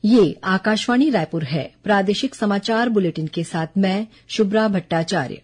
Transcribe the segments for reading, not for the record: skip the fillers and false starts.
ये आकाशवाणी रायपुर है। प्रादेशिक समाचार बुलेटिन के साथ मैं शुभ्रा भट्टाचार्य।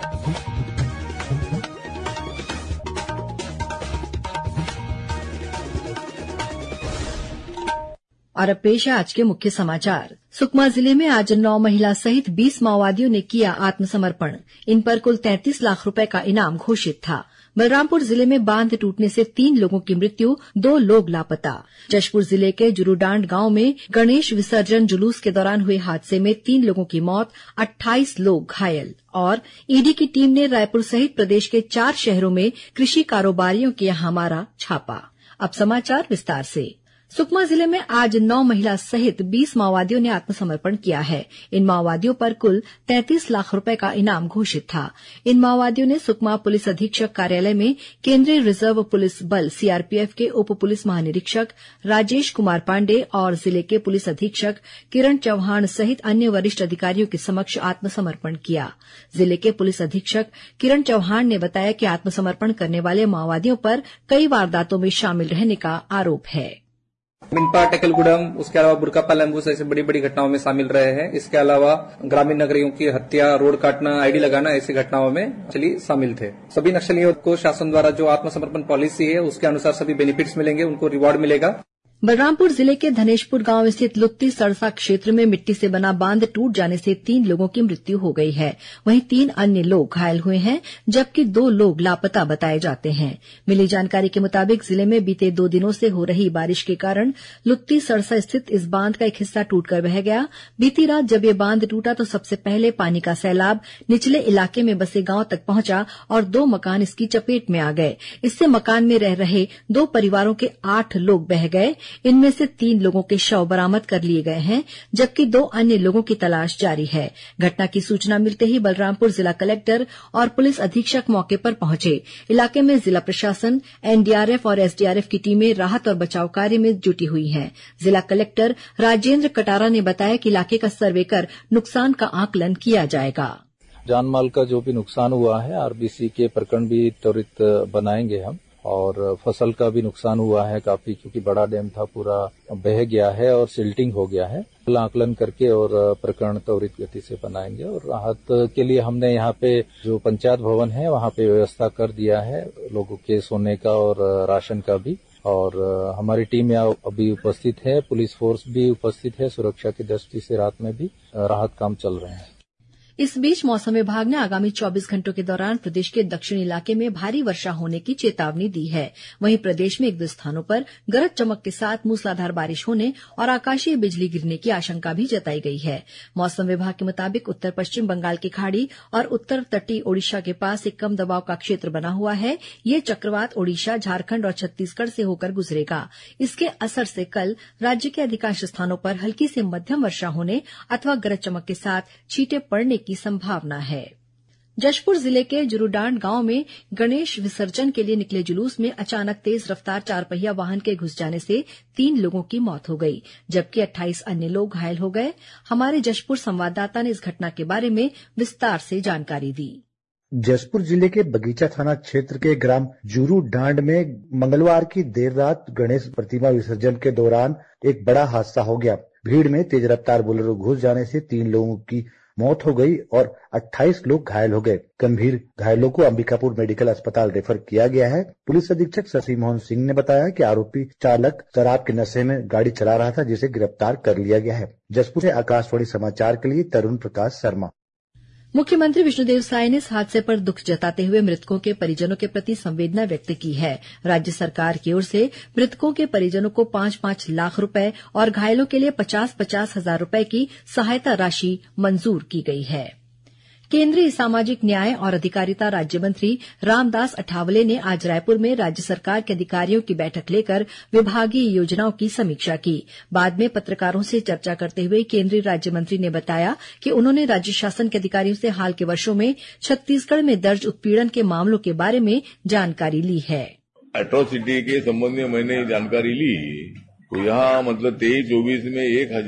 और अब पेश है आज के मुख्य समाचार। सुकमा जिले में आज 9 महिला सहित 20 माओवादियों ने किया आत्मसमर्पण। इन पर कुल 33 लाख रुपए का इनाम घोषित था। बलरामपुर जिले में बांध टूटने से 3 लोगों की मृत्यु, 2 लोग लापता। जशपुर जिले के जुरूडांड गांव में गणेश विसर्जन जुलूस के दौरान हुए हादसे में 3 लोगों की मौत, 28 लोग घायल। और ईडी की टीम ने रायपुर सहित प्रदेश के 4 शहरों में कृषि कारोबारियों के यहां मारा छापा। अब समाचार विस्तार से। सुकमा जिले में आज 9 महिला सहित 20 माओवादियों ने आत्मसमर्पण किया है। इन माओवादियों पर कुल 33 लाख रुपए का इनाम घोषित था। इन माओवादियों ने सुकमा पुलिस अधीक्षक कार्यालय में केंद्रीय रिजर्व पुलिस बल सीआरपीएफ के उप पुलिस महानिरीक्षक राजेश कुमार पांडे और जिले के पुलिस अधीक्षक किरण चौहान सहित अन्य वरिष्ठ अधिकारियों के समक्ष आत्मसमर्पण किया। जिले के पुलिस अधीक्षक किरण चौहान ने बताया कि आत्मसमर्पण करने वाले माओवादियों पर कई वारदातों में शामिल रहने का आरोप है। मिनपा, टेकलगुडम, उसके अलावा बुरकापाल, एम्बुस ऐसे बड़ी बड़ी घटनाओं में शामिल रहे हैं। इसके अलावा ग्रामीण नगरियों की हत्या, रोड काटना, आईडी लगाना ऐसी घटनाओं में नक्सली शामिल थे। सभी नक्सलियों को शासन द्वारा जो आत्मसमर्पण पॉलिसी है उसके अनुसार सभी बेनिफिट्स मिलेंगे, उनको रिवॉर्ड मिलेगा। बलरामपुर जिले के धनेशपुर गांव स्थित लुत्ती सड़सा क्षेत्र में मिट्टी से बना बांध टूट जाने से 3 लोगों की मृत्यु हो गई है। वहीं 3 अन्य लोग घायल हुए हैं, जबकि 2 लोग लापता बताए जाते हैं। मिली जानकारी के मुताबिक जिले में बीते 2 दिनों से हो रही बारिश के कारण लुत्ती सड़सा स्थित इस बांध का एक हिस्सा टूटकर बह गया। बीती रात जब ये बांध टूटा तो सबसे पहले पानी का सैलाब निचले इलाके में बसे गांव तक पहुंचा और 2 मकान इसकी चपेट में आ गए। इससे मकान में रह रहे 2 परिवारों के 8 लोग बह गए। इनमें से 3 लोगों के शव बरामद कर लिए गए हैं, जबकि 2 अन्य लोगों की तलाश जारी है। घटना की सूचना मिलते ही बलरामपुर जिला कलेक्टर और पुलिस अधीक्षक मौके पर पहुंचे। इलाके में जिला प्रशासन, एनडीआरएफ और एसडीआरएफ की टीमें राहत और बचाव कार्य में जुटी हुई हैं। जिला कलेक्टर राजेंद्र कटारा ने बताया कि इलाके का सर्वे कर नुकसान का आकलन किया जाएगा। जान माल का जो भी नुकसान हुआ है, आरबीसी के प्रकरण भी त्वरित बनाएंगे हम, और फसल का भी नुकसान हुआ है काफी, क्योंकि बड़ा डैम था पूरा बह गया है और सिल्टिंग हो गया है। आकलन करके और प्रकरण त्वरित गति से बनाएंगे। और राहत के लिए हमने यहाँ पे जो पंचायत भवन है वहाँ पे व्यवस्था कर दिया है, लोगों के सोने का और राशन का भी। और हमारी टीम यहाँ अभी उपस्थित है, पुलिस फोर्स भी उपस्थित है। सुरक्षा की दृष्टि से रात में भी राहत काम चल रहे हैं। इस बीच मौसम विभाग ने आगामी 24 घंटों के दौरान प्रदेश के दक्षिणी इलाके में भारी वर्षा होने की चेतावनी दी है। वहीं प्रदेश में 1-2 स्थानों पर गरज चमक के साथ मूसलाधार बारिश होने और आकाशीय बिजली गिरने की आशंका भी जताई गई है। मौसम विभाग के मुताबिक उत्तर पश्चिम बंगाल की खाड़ी और उत्तर तटीय ओडिशा के पास एक कम दबाव का क्षेत्र बना हुआ है। ये चक्रवात ओडिशा, झारखंड और छत्तीसगढ़ से होकर गुजरेगा। इसके असर से कल राज्य के अधिकांश स्थानों पर हल्की से मध्यम वर्षा होने अथवा गरज चमक के साथ छींटे पड़ने की संभावना है। जशपुर जिले के जुरूडांड गांव में गणेश विसर्जन के लिए निकले जुलूस में अचानक तेज रफ्तार 4 पहिया वाहन के घुस जाने से 3 लोगों की मौत हो गई, जबकि 28 अन्य लोग घायल हो गए। हमारे जशपुर संवाददाता ने इस घटना के बारे में विस्तार से जानकारी दी। जशपुर जिले के बगीचा थाना क्षेत्र के ग्राम जुरूडांड में मंगलवार की देर रात गणेश प्रतिमा विसर्जन के दौरान एक बड़ा हादसा हो गया। भीड़ में तेज रफ्तार बोलेरो घुस जाने से 3 लोगों की मौत हो गई और 28 लोग घायल हो गए। गंभीर घायलों को अंबिकापुर मेडिकल अस्पताल रेफर किया गया है। पुलिस अधीक्षक शशि मोहन सिंह ने बताया कि आरोपी चालक शराब के नशे में गाड़ी चला रहा था, जिसे गिरफ्तार कर लिया गया है। जशपुर से आकाशवाणी समाचार के लिए तरुण प्रकाश शर्मा। मुख्यमंत्री विष्णुदेव साय ने इस हादसे पर दुख जताते हुए मृतकों के परिजनों के प्रति संवेदना व्यक्त की है। राज्य सरकार की ओर से मृतकों के परिजनों को 5-5 लाख रुपए और घायलों के लिए 50-50 हजार रुपए की सहायता राशि मंजूर की गई है। केंद्रीय सामाजिक न्याय और अधिकारिता राज्य मंत्री रामदास अठावले ने आज रायपुर में राज्य सरकार के अधिकारियों की बैठक लेकर विभागीय योजनाओं की समीक्षा की। बाद में पत्रकारों से चर्चा करते हुए केंद्रीय राज्य मंत्री ने बताया कि उन्होंने राज्य शासन के अधिकारियों से हाल के वर्षों में छत्तीसगढ़ में दर्ज उत्पीड़न के मामलों के बारे में जानकारी ली है। एट्रोसिटी के संबंध में मैंने जानकारी ली, तो यहाँ मतलब 23-24 में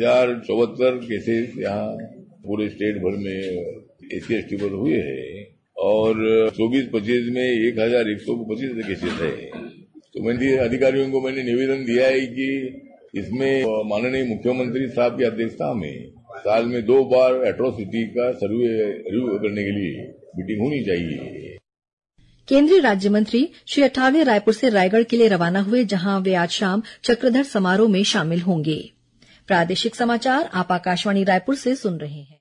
1074 केसेस यहाँ पूरे स्टेट भर में SC/ST पर हुए हैं और 24-25 में 1125 केसेस है। तो मैंने अधिकारियों को निवेदन दिया है कि इसमें माननीय मुख्यमंत्री साहब की अध्यक्षता में साल में 2 बार एट्रोसिटी का सर्वे रिव्यू करने के लिए मीटिंग होनी चाहिए। केंद्रीय राज्य मंत्री श्री अठावले रायपुर से रायगढ़ के लिए रवाना हुए, जहां वे आज शाम चक्रधर समारोह में शामिल होंगे। प्रादेशिक समाचार आप आकाशवाणी रायपुर से सुन रहे हैं।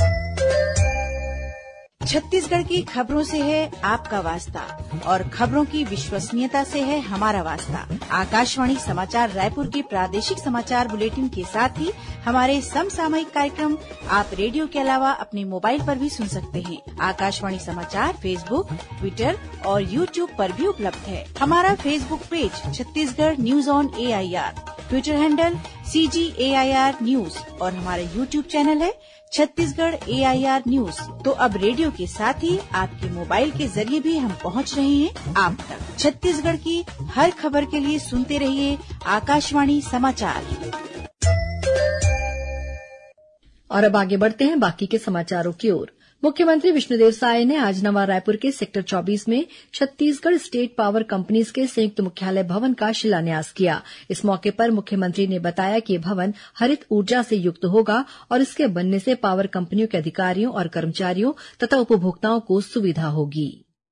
छत्तीसगढ़ की खबरों से है आपका वास्ता और खबरों की विश्वसनीयता से है हमारा वास्ता। आकाशवाणी समाचार रायपुर के प्रादेशिक समाचार बुलेटिन के साथ ही हमारे समसामयिक कार्यक्रम आप रेडियो के अलावा अपने मोबाइल पर भी सुन सकते हैं। आकाशवाणी समाचार फेसबुक, ट्विटर और यूट्यूब पर भी उपलब्ध है। हमारा Facebook page Chhattisgarh news on AIR, Twitter handle CGAIR news और हमारा यूट्यूब चैनल है छत्तीसगढ़ AIR न्यूज। तो अब रेडियो के साथ ही आपके मोबाइल के जरिए भी हम पहुंच रहे हैं आप तक। छत्तीसगढ़ की हर खबर के लिए सुनते रहिए आकाशवाणी समाचार। और अब आगे बढ़ते हैं बाकी के समाचारों की ओर। मुख्यमंत्री विष्णुदेव साय ने आज नवा रायपुर के सेक्टर 24 में छत्तीसगढ़ स्टेट पावर कंपनीज के संयुक्त मुख्यालय भवन का शिलान्यास किया। इस मौके पर मुख्यमंत्री ने बताया कि यह भवन हरित ऊर्जा से युक्त होगा और इसके बनने से पावर कंपनियों के अधिकारियों और कर्मचारियों तथा उपभोक्ताओं को सुविधा होगी।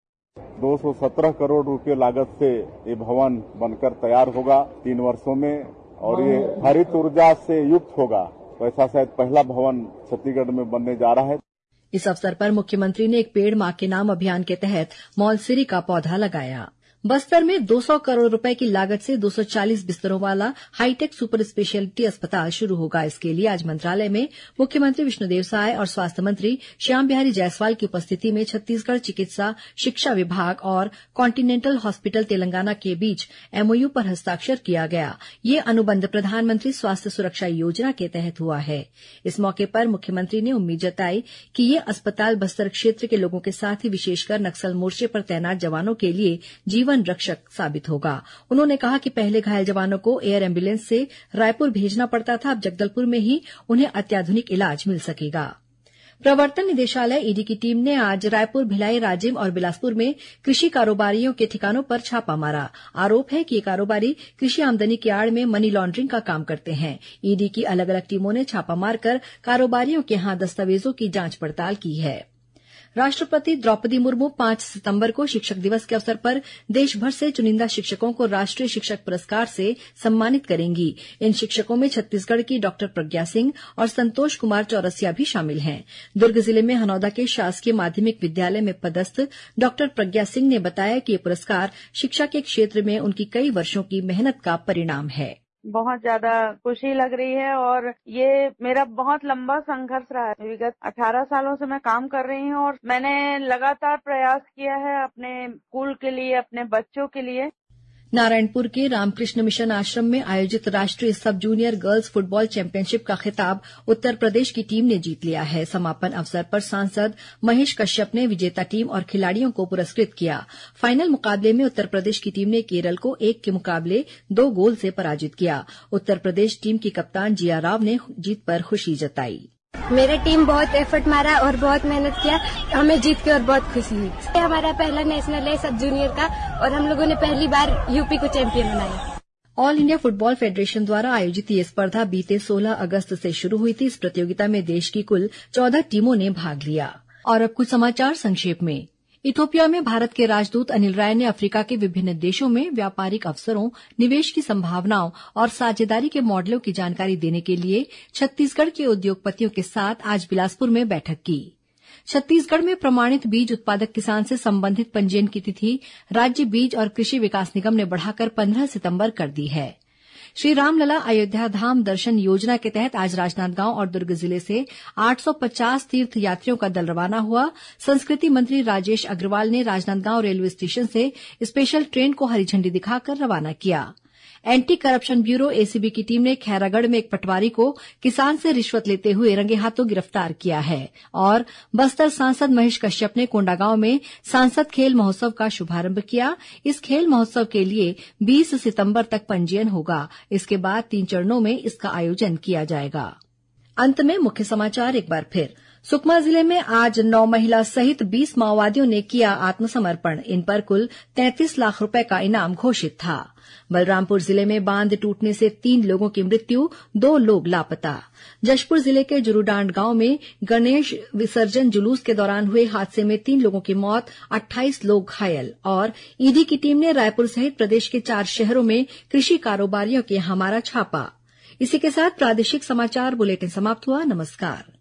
217 करोड़ रुपए लागत से ये भवन बनकर तैयार होगा 3 वर्षों में, और ये हरित ऊर्जा से युक्त होगा। तो ऐसा शायद पहला भवन छत्तीसगढ़ में बनने जा रहा है। इस अवसर पर मुख्यमंत्री ने एक पेड़ मां के नाम अभियान के तहत मौलसिरी का पौधा लगाया। बस्तर में 200 करोड़ रुपए की लागत से 240 बिस्तरों वाला हाईटेक सुपर स्पेशलिटी अस्पताल शुरू होगा। इसके लिए आज मंत्रालय में मुख्यमंत्री विष्णुदेव साय और स्वास्थ्य मंत्री श्याम बिहारी जायसवाल की उपस्थिति में छत्तीसगढ़ चिकित्सा शिक्षा विभाग और कॉन्टिनेंटल हॉस्पिटल तेलंगाना के बीच MOU पर हस्ताक्षर किया गया। ये अनुबंध प्रधानमंत्री स्वास्थ्य सुरक्षा योजना के तहत हुआ है। इस मौके पर मुख्यमंत्री ने उम्मीद जताई कि ये अस्पताल बस्तर क्षेत्र के लोगों के साथ ही विशेषकर नक्सल मोर्चे पर तैनात जवानों के लिए जीवन रक्षक साबित होगा। उन्होंने कहा कि पहले घायल जवानों को एयर एम्बुलेंस से रायपुर भेजना पड़ता था, अब जगदलपुर में ही उन्हें अत्याधुनिक इलाज मिल सकेगा। प्रवर्तन निदेशालय ईडी की टीम ने आज रायपुर, भिलाई, राजिम और बिलासपुर में कृषि कारोबारियों के ठिकानों पर छापा मारा। आरोप है कि ये कारोबारी कृषि आमदनी की आड़ में मनी लॉन्ड्रिंग का काम करते हैं। ईडी की अलग अलग टीमों ने छापा मारकर कारोबारियों के यहां दस्तावेजों की जांच पड़ताल की है। राष्ट्रपति द्रौपदी मुर्मू 5 सितंबर को शिक्षक दिवस के अवसर पर देश भर से चुनिंदा शिक्षकों को राष्ट्रीय शिक्षक पुरस्कार से सम्मानित करेंगी। इन शिक्षकों में छत्तीसगढ़ की डॉक्टर प्रज्ञा सिंह और संतोष कुमार चौरसिया भी शामिल हैं। दुर्ग जिले में हनौदा के शासकीय माध्यमिक विद्यालय में पदस्थ डॉक्टर प्रज्ञा सिंह ने बताया कि ये पुरस्कार शिक्षा के क्षेत्र में उनकी कई वर्षों की मेहनत का परिणाम है। बहुत ज्यादा खुशी लग रही है और ये मेरा बहुत लंबा संघर्ष रहा है। विगत 18 सालों से मैं काम कर रही हूँ और मैंने लगातार प्रयास किया है अपने स्कूल के लिए, अपने बच्चों के लिए। नारायणपुर के रामकृष्ण मिशन आश्रम में आयोजित राष्ट्रीय सब जूनियर गर्ल्स फुटबॉल चैंपियनशिप का खिताब उत्तर प्रदेश की टीम ने जीत लिया है। समापन अवसर पर सांसद महेश कश्यप ने विजेता टीम और खिलाड़ियों को पुरस्कृत किया। फाइनल मुकाबले में उत्तर प्रदेश की टीम ने केरल को 1 के मुकाबले 2 गोल से पराजित किया। उत्तर प्रदेश टीम की कप्तान जिया राव ने जीत पर खुशी जताई। मेरे टीम बहुत एफर्ट मारा और बहुत मेहनत किया, हमें जीत के और बहुत खुशी हुई। हमारा पहला नेशनल है सब जूनियर का और हम लोगों ने पहली बार यूपी को चैंपियन बनाया। ऑल इंडिया फुटबॉल फेडरेशन द्वारा आयोजित ये स्पर्धा बीते 16 अगस्त से शुरू हुई थी। इस प्रतियोगिता में देश की कुल 14 टीमों ने भाग लिया। और अब कुछ समाचार संक्षेप में। इथोपिया में भारत के राजदूत अनिल राय ने अफ्रीका के विभिन्न देशों में व्यापारिक अवसरों, निवेश की संभावनाओं और साझेदारी के मॉडलों की जानकारी देने के लिए छत्तीसगढ़ के उद्योगपतियों के साथ आज बिलासपुर में बैठक की। छत्तीसगढ़ में प्रमाणित बीज उत्पादक किसान से संबंधित पंजीयन की तिथि राज्य बीज और कृषि विकास निगम ने बढ़ाकर 15 सितंबर कर दी है। श्री रामलला अयोध्या धाम दर्शन योजना के तहत आज राजनांदगांव और दुर्ग जिले से 850 तीर्थ यात्रियों का दल रवाना हुआ। संस्कृति मंत्री राजेश अग्रवाल ने राजनांदगांव रेलवे स्टेशन से स्पेशल ट्रेन को हरी झंडी दिखाकर रवाना किया। एंटी करप्शन ब्यूरो एसीबी की टीम ने खैरागढ़ में एक पटवारी को किसान से रिश्वत लेते हुए रंगे हाथों गिरफ्तार किया है। और बस्तर सांसद महेश कश्यप ने कोंडागांव में सांसद खेल महोत्सव का शुभारंभ किया। इस खेल महोत्सव के लिए 20 सितंबर तक पंजीयन होगा। इसके बाद 3 चरणों में इसका आयोजन किया जाएगा। अंत में मुख्य समाचार एक बार फिर। सुकमा जिले में आज 9 महिला सहित 20 माओवादियों ने किया आत्मसमर्पण। इन पर कुल 33 लाख रुपए का इनाम घोषित था। बलरामपुर जिले में बांध टूटने से 3 लोगों की मृत्यु, 2 लोग लापता। जशपुर जिले के जुरूडांड गांव में गणेश विसर्जन जुलूस के दौरान हुए हादसे में 3 लोगों की मौत, 28 लोग घायल। और ईडी की टीम ने रायपुर सहित प्रदेश के 4 शहरों में कृषि कारोबारियों के यहां मारा छापा। इसी के साथ प्रादेशिक समाचार बुलेटिन समाप्त हुआ। नमस्कार।